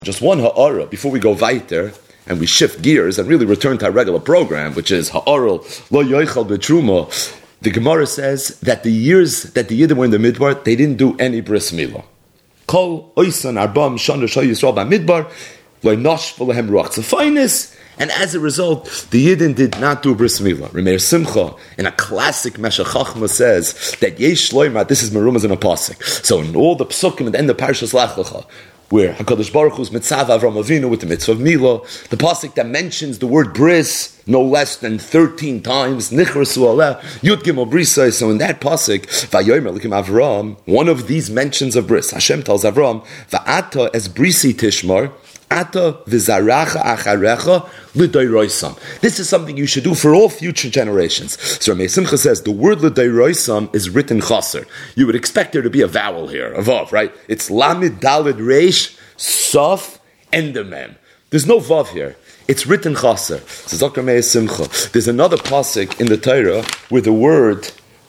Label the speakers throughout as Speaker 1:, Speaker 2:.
Speaker 1: Just one ha'ara before we go weiter and we shift gears and really return to our regular program, which is ha'aral lo yoichal b'truma. The Gemara says that the years that the Yidden were in the Midbar, they didn't do any bris milah. Kol oisan arbam shana shoy Yisrael b'midbar lo nosh v'lehem ruach tzafaynis. And as a result, the Yidden did not do bris milah. Remeir Simcha, in a classic Meshech Chachma, says that yesh loyma, this is merumas in a pasuk. So in all the psukim at the end of Parshas Lech Lecha, where HaKadosh Baruch Hu's mitzav Avram Avinu with the mitzvah of Milah, the pasuk that mentions the word bris no less than 13 times, Nichrasu Aleh, Yud Gimel Brisai. So in that pasuk, Vayomer Likim Avram, one of these mentions of bris, Hashem tells Avram, Va'ata es brisi tishmar, Ata v'zaracha acharecha l'dayroisam. This is something you should do for all future generations. So Ramei Simcha says the word l'dayroisam is written chaser. You would expect there to be a vowel here, a vav, right? It's lamid dalid reish sof endemem. There's no vav here. It's written chaser. So Dr. Ramei Simcha. There's another pasuk in the Torah where the word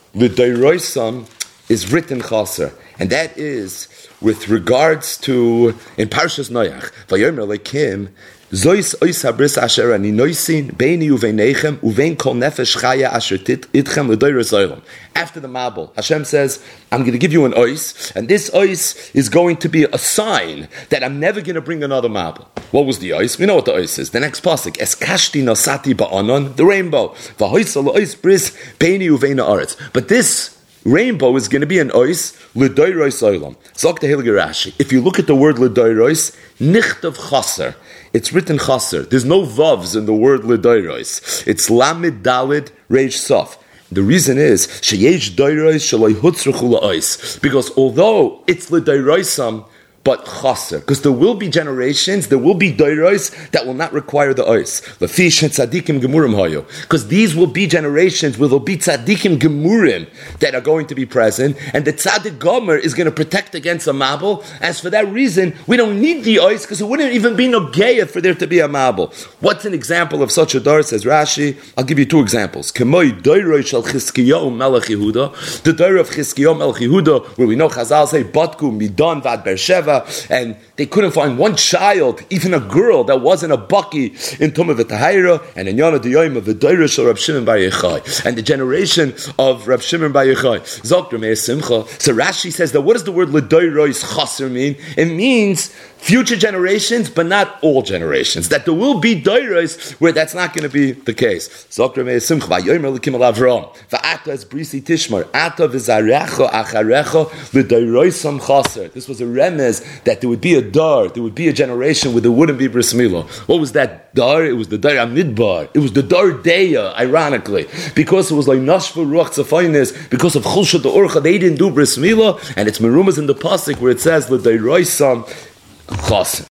Speaker 1: l'dayroisam is written chaser, and that is with regards to in Parshas Noach, Vayomer Lekim, Zois ois habris asher ani noisin beini uveinechem uvein kol nefesh chaya asher itchem l'doyres oilam. After the Mabul, Hashem says, I'm going to give you an ois, and this ois is going to be a sign that I'm never going to bring another Mabul. What was the ois? We know what the ois is. The next pasuk, Es kashti nosati ba'anon, the rainbow. V'hoisal ois bris beini uvein haaretz. But this rainbow is going to be an ois l'doyros oilam. Zok the Hilger Rashi. If you look at the word l'doyros, nichtav chaser. It's written chaser. There's no vavs in the word l'doyros. It's lamid dalid reish sof. The reason is sheyesh doyros shaloi hutzruchu la'ois, because although it's l'doyrosam, but chaser, because there will be generations, there will be doiros that will not require the ois. Lafish and tzadikim gemurim hayu, because these will be generations where there will be tzadikim gemurim that are going to be present, and the tzadik gomer is going to protect against a mabul. As for that reason, we don't need the ois because it wouldn't even be no geya for there to be a mabul. What's an example of such a dar? Says Rashi. I'll give you two examples. Kemoi doiroi shel Chizkiyahu melech Yehuda, the doir of Chizkiyahu melech Yehuda, where we know Chazal say batku midon vad Beersheva. And they couldn't find one child, even a girl, that wasn't a baki in Tumah v'Tahira, and in Yana D'Yoyim of the Doirish of Reb Shimon Bar Yochai, and the generation of Reb Shimon Bar Yochai. Zok Ramei Simcha. So Rashi says that what does the word L'Doiros Chaser mean? It means future generations, but not all generations. That there will be doiros where that's not going to be the case. Zok Ramei Simcha. Vayomer L'Kim Al Avram. Va'ata es brisi tishmar. Ata v'zarecha acharecha l'doirosam chaser. This was a remez that there would be a dar, there would be a generation where there wouldn't be bris milah. What was that dar? It was the dar amidbar. It was the dar deya, ironically, because it was like nashva ruach tzafaynis, because of chulsha the orcha, they didn't do bris milah, and it's merumas in the pasuk where it says l'doirosam chaser.